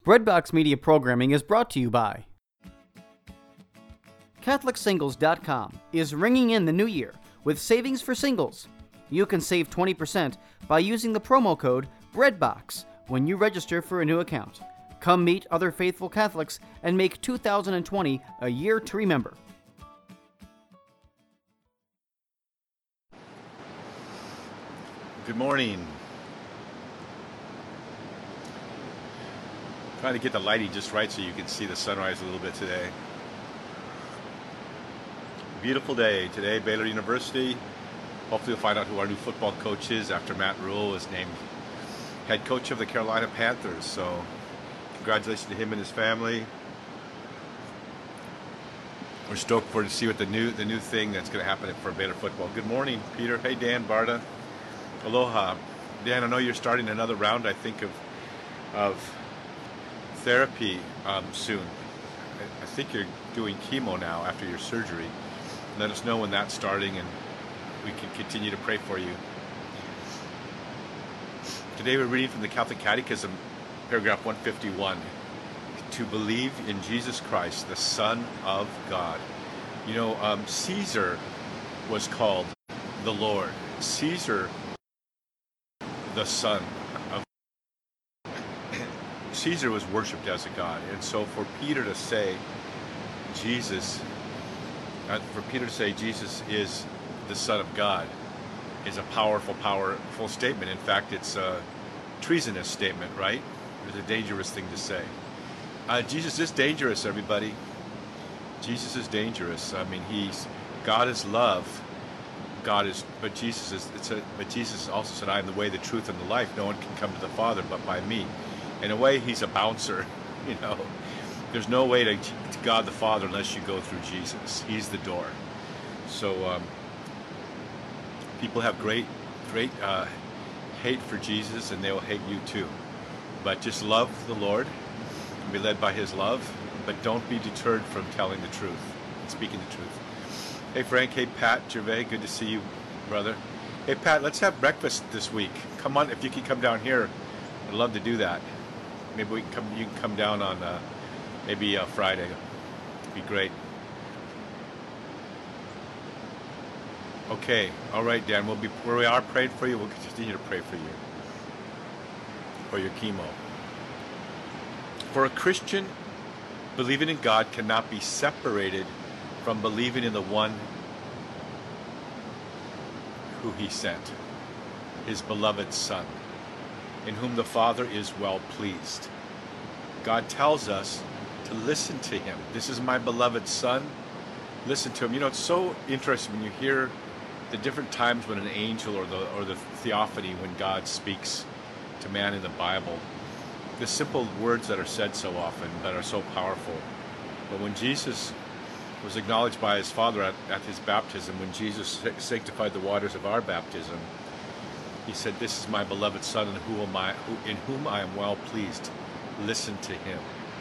Breadbox Media programming is brought to you by CatholicSingles.com is ringing in the new year with savings for singles. You can save 20% by using the promo code BREADBOX when you register for a new account. Come meet other faithful Catholics and make 2020 a year to remember. Good morning. Trying to get the lighting just right so you can see the sunrise a little bit today. Beautiful day today, Baylor University. Hopefully we'll find out who our new football coach is after Matt Rhule is named head coach of the Carolina Panthers. So congratulations to him and his family. We're stoked to see what the new thing that's going to happen for Baylor football. Good morning, Peter. Hey, Dan, Barta. Aloha. Dan, I know you're starting another round, I think, of therapy soon. I think you're doing chemo now after your surgery. Let us know when that's starting and we can continue to pray for you. Today we're reading from the Catholic Catechism, paragraph 151. To believe in Jesus Christ, the Son of God. You know, Caesar was called the Lord. Caesar, the Son of Caesar was worshipped as a god, and so for Peter to say Jesus is the Son of God is a powerful statement. In fact, it's a treasonous statement, right? It's a dangerous thing to say. Jesus is dangerous, everybody. Jesus is dangerous. I mean, God is love. But Jesus also said, "I am the way, the truth, and the life. No one can come to the Father but by me." In a way, he's a bouncer. You know, there's no way to God the Father unless you go through Jesus. He's the door. So people have great hate for Jesus, and they will hate you too. But just love the Lord and be led by His love. But don't be deterred from telling the truth and speaking the truth. Hey Frank, hey Pat Gervais, good to see you, brother. Hey Pat, let's have breakfast this week. Come on, if you can come down here, I'd love to do that. Maybe you can come down on maybe Friday. It'd be great. Okay, all right, Dan. We'll be where we are praying for you. We'll continue to pray for you for your chemo. For a Christian, believing in God cannot be separated from believing in the one who He sent, His beloved Son, in whom the Father is well pleased. God tells us to listen to Him. This is my beloved Son. Listen to Him. You know, it's so interesting when you hear the different times when an angel or the theophany, when God speaks to man in the Bible, the simple words that are said so often that are so powerful. But when Jesus was acknowledged by His Father at His baptism, when Jesus sanctified the waters of our baptism, He said, "This is my beloved Son, in whom I am well pleased. Listen to Him."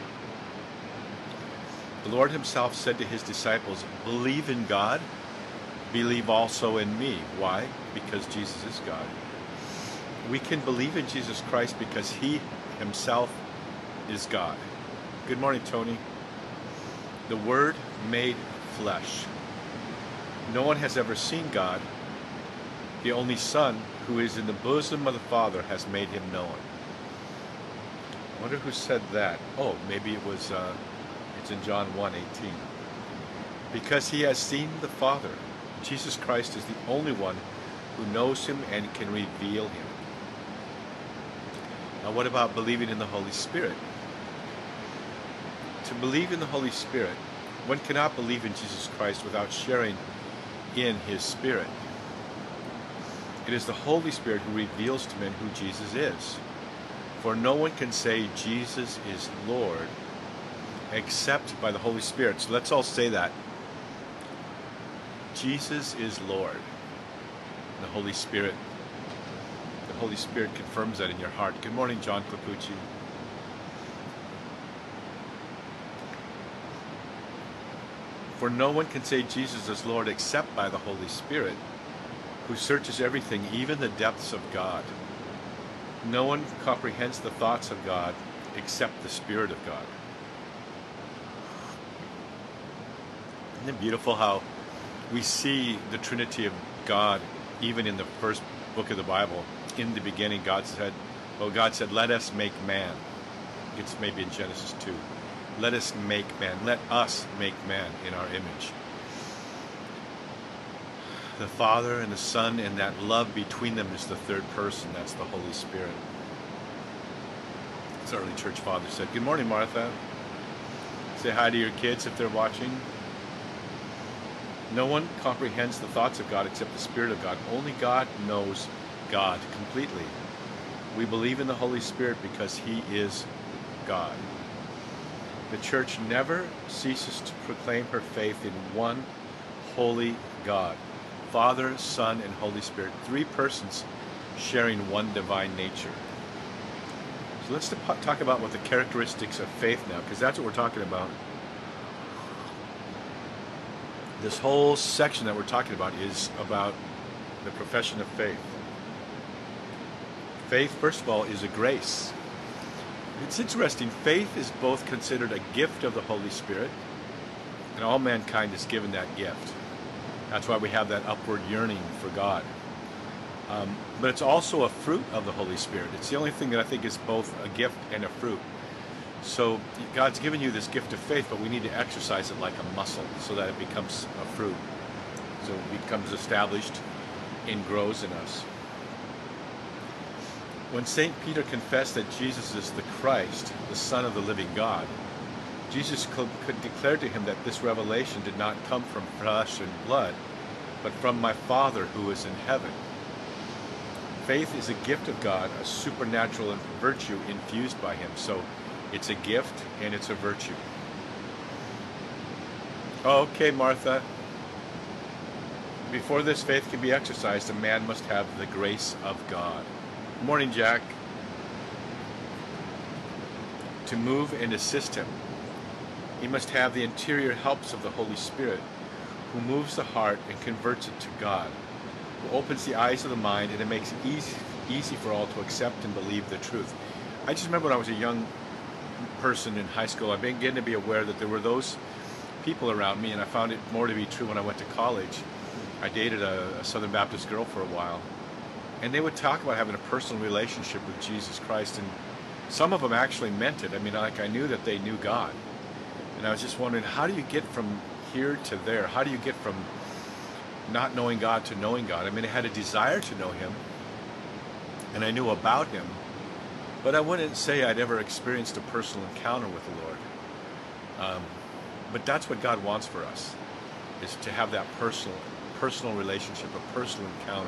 The Lord Himself said to His disciples, "Believe in God, believe also in me." Why? Because Jesus is God. We can believe in Jesus Christ because He Himself is God. Good morning, Tony. The Word made flesh. No one has ever seen God. The only Son, who is in the bosom of the Father, has made Him known. I wonder who said that. Oh, maybe it was, it's in John 1:18. Because He has seen the Father. Jesus Christ is the only one who knows Him and can reveal Him. Now, what about believing in the Holy Spirit? To believe in the Holy Spirit, one cannot believe in Jesus Christ without sharing in His Spirit. It is the Holy Spirit who reveals to men who Jesus is. For no one can say Jesus is Lord except by the Holy Spirit. So let's all say that. Jesus is Lord. The Holy Spirit confirms that in your heart. Good morning, John Capucci. For no one can say Jesus is Lord except by the Holy Spirit, who searches everything, even the depths of God. No one comprehends the thoughts of God except the Spirit of God. Isn't it beautiful how we see the Trinity of God even in the first book of the Bible? In the beginning, God said, let us make man. It's maybe in Genesis 2. Let us make man. Let us make man in our image. The Father and the Son, and that love between them is the third person. That's the Holy Spirit. As early church father said. Good morning, Martha. Say hi to your kids if they're watching. No one comprehends the thoughts of God except the Spirit of God. Only God knows God completely. We believe in the Holy Spirit because He is God. The church never ceases to proclaim her faith in one holy God. Father, Son, and Holy Spirit. Three persons sharing one divine nature. So let's talk about what the characteristics of faith now, because that's what we're talking about. This whole section that we're talking about is about the profession of faith. Faith, first of all, is a grace. It's interesting. Faith is both considered a gift of the Holy Spirit, and all mankind is given that gift. That's why we have that upward yearning for God. But it's also a fruit of the Holy Spirit. It's the only thing that I think is both a gift and a fruit. So God's given you this gift of faith, but we need to exercise it like a muscle so that it becomes a fruit. So it becomes established and grows in us. When St. Peter confessed that Jesus is the Christ, the Son of the living God, Jesus could declare to him that this revelation did not come from flesh and blood, but from my Father who is in heaven. Faith is a gift of God, a supernatural virtue infused by Him. So it's a gift and it's a virtue. Okay, Martha. Before this faith can be exercised, a man must have the grace of God. Good morning, Jack. To move and assist him, he must have the interior helps of the Holy Spirit, who moves the heart and converts it to God, who opens the eyes of the mind, and it makes it easy for all to accept and believe the truth. I just remember when I was a young person in high school, I began to be aware that there were those people around me, and I found it more to be true when I went to college. I dated a Southern Baptist girl for a while, and they would talk about having a personal relationship with Jesus Christ, and some of them actually meant it. I mean, like, I knew that they knew God, and I was just wondering, how do you get from here to there? How do you get from not knowing God to knowing God? I mean, I had a desire to know Him, and I knew about Him, but I wouldn't say I'd ever experienced a personal encounter with the Lord. But that's what God wants for us, is to have that personal relationship, a personal encounter,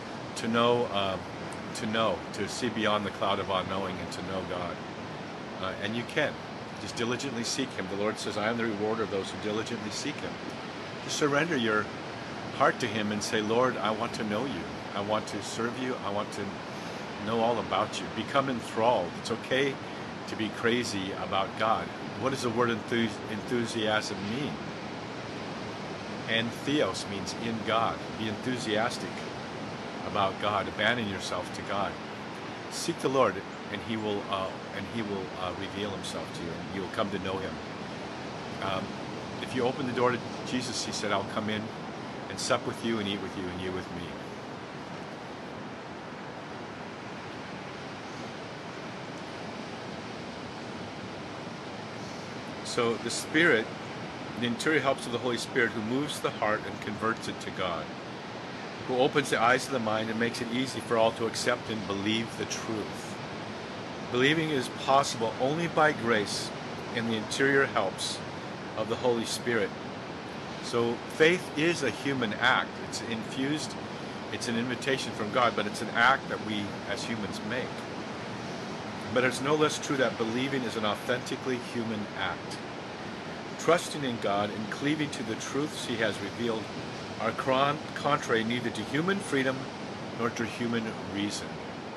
to see beyond the cloud of unknowing and to know God. And you can. Just diligently seek Him. The Lord says, I am the rewarder of those who diligently seek Him. Just surrender your heart to Him and say, Lord, I want to know You. I want to serve You. I want to know all about You. Become enthralled. It's okay to be crazy about God. What does the word enthusiasm mean? And theos means in God. Be enthusiastic about God. Abandon yourself to God. Seek the Lord, and He will reveal Himself to you, and you will come to know Him. If you open the door to Jesus, He said, I'll come in and sup with you and eat with you and you with me. So the Spirit, the interior helps of the Holy Spirit, who moves the heart and converts it to God, who opens the eyes of the mind and makes it easy for all to accept and believe the truth. Believing is possible only by grace and the interior helps of the Holy Spirit. So faith is a human act. It's infused, it's an invitation from God, but it's an act that we as humans make. But it's no less true that believing is an authentically human act. Trusting in God and cleaving to the truths He has revealed are contrary neither to human freedom nor to human reason.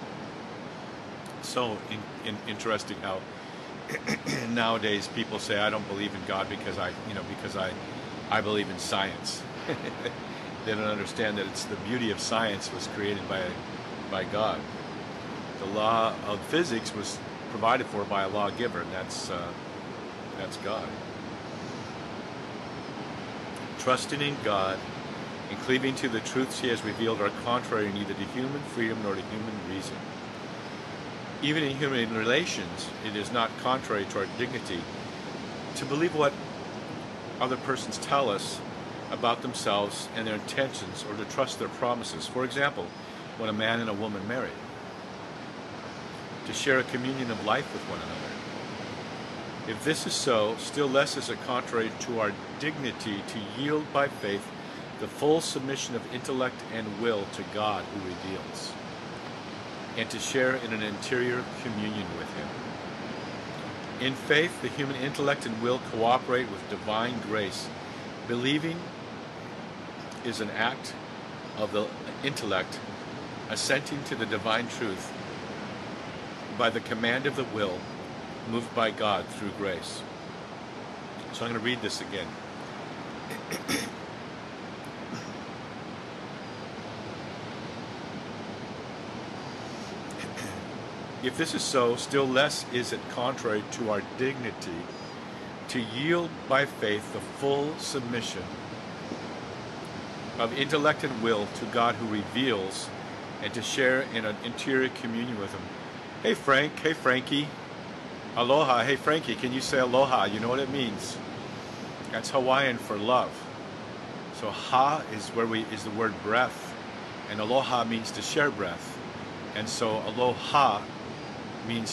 So interesting how nowadays people say, I don't believe in God because I believe in science. They don't understand that it's the beauty of science was created by God. The law of physics was provided for by a lawgiver, and that's God. Trusting in God and cleaving to the truths He has revealed are contrary neither to human freedom nor to human reason. Even in human relations, it is not contrary to our dignity to believe what other persons tell us about themselves and their intentions, or to trust their promises. For example, when a man and a woman marry, to share a communion of life with one another. If this is so, still less is it contrary to our dignity to yield by faith the full submission of intellect and will to God who reveals, and to share in an interior communion with Him. In faith, the human intellect and will cooperate with divine grace. Believing is an act of the intellect assenting to the divine truth by the command of the will, moved by God through grace. So I'm going to read this again. If this is so, still less is it contrary to our dignity to yield by faith the full submission of intellect and will to God who reveals, and to share in an interior communion with Him. Hey Frank, hey Frankie, aloha, hey Frankie, can you say aloha? You know what it means? That's Hawaiian for love. So ha is is the word breath, and aloha means to share breath, and so aloha means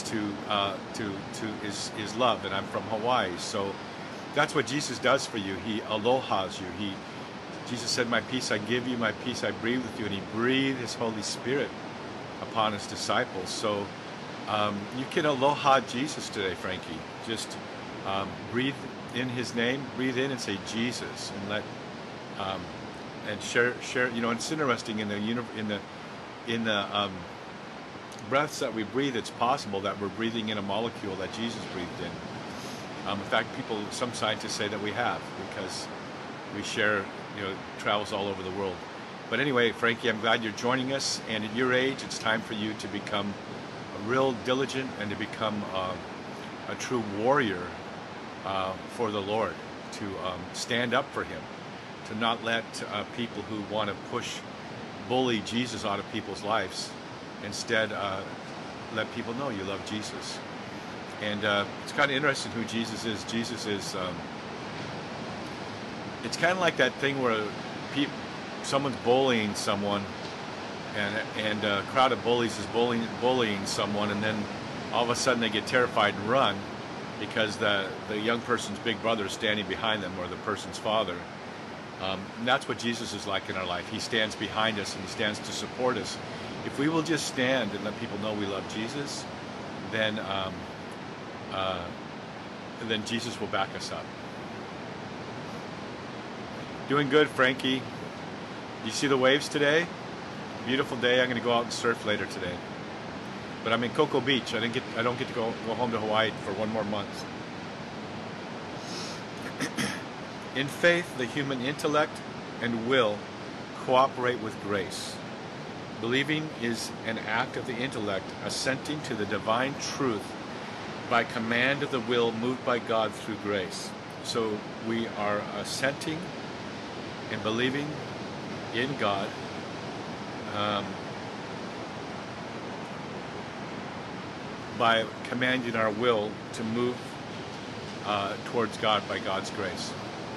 is love, and I'm from Hawaii, so that's what Jesus does for you. He alohas you. Jesus said, "My peace I give you, my peace I breathe with you," and He breathed His Holy Spirit upon His disciples. So you can aloha Jesus today, Frankie. Just breathe in His name, breathe in and say Jesus, and let and share. You know, it's interesting in the breaths that we breathe, it's possible that we're breathing in a molecule that Jesus breathed in. In fact, some scientists say that we have, because we share, travels all over the world. But anyway, Frankie, I'm glad you're joining us, and at your age, it's time for you to become a real diligent and to become a true warrior for the Lord, to stand up for Him, to not let people who want to bully Jesus out of people's lives. Instead, let people know you love Jesus. And it's kind of interesting who Jesus is. Jesus is, it's kind of like that thing where someone's bullying someone, and a crowd of bullies is bullying someone, and then all of a sudden they get terrified and run because the young person's big brother is standing behind them, or the person's father. And that's what Jesus is like in our life. He stands behind us, and He stands to support us. If we will just stand and let people know we love Jesus, then Jesus will back us up. Doing good, Frankie. You see the waves today? Beautiful day. I'm going to go out and surf later today. But I'm in Cocoa Beach. I don't get to go home to Hawaii for one more month. In faith, the human intellect and will cooperate with grace. Believing is an act of the intellect assenting to the divine truth by command of the will, moved by God through grace. So we are assenting and believing in God by commanding our will to move towards God by God's grace.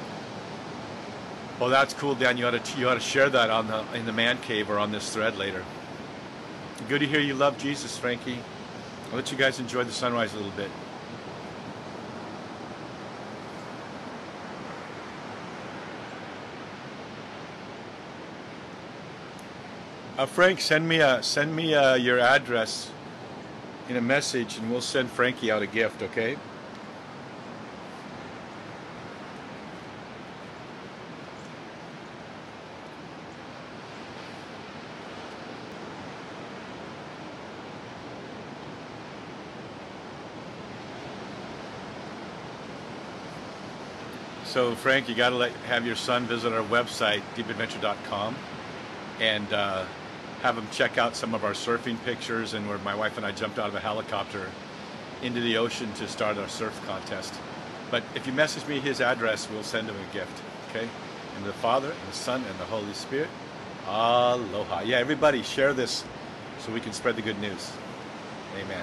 Well, that's cool, Dan. You ought to share that in the man cave or on this thread later. Good to hear you love Jesus, Frankie. I'll let you guys enjoy the sunrise a little bit. Frank, send me your address in a message, and we'll send Frankie out a gift, okay? So, Frank, you got to have your son visit our website, deepadventure.com, and have him check out some of our surfing pictures, and where my wife and I jumped out of a helicopter into the ocean to start our surf contest. But if you message me his address, we'll send him a gift. Okay? And the Father, and the Son, and the Holy Spirit. Aloha. Yeah, everybody share this so we can spread the good news. Amen.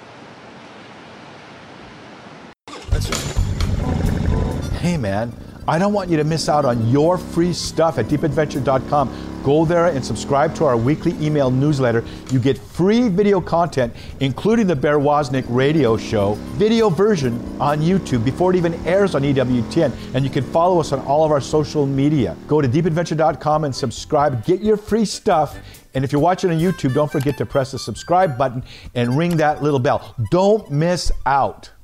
Hey man, I don't want you to miss out on your free stuff at deepadventure.com. Go there and subscribe to our weekly email newsletter. You get free video content, including the Bear Wozniak radio show, video version on YouTube before it even airs on EWTN. And you can follow us on all of our social media. Go to deepadventure.com and subscribe. Get your free stuff. And if you're watching on YouTube, don't forget to press the subscribe button and ring that little bell. Don't miss out.